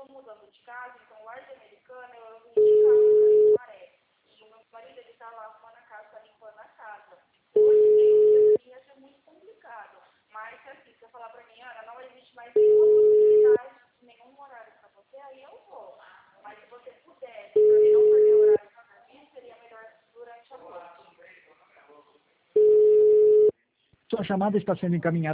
tô mudando de casa, então lá de Americana eu vim de casa pra Maré. E o meu marido, ele tá lá arrumando a casa, tá limpando a casa. Hoje, meio dia assim, ia ser muito complicado. Mas, assim, se eu falar pra mim, Ana, não existe mais nenhuma possibilidade, nenhum horário pra você, aí eu vou. Mas se você pudesse, pra mim não perder o horário pra dormir, seria melhor durante a noite. Sua chamada está sendo encaminhada.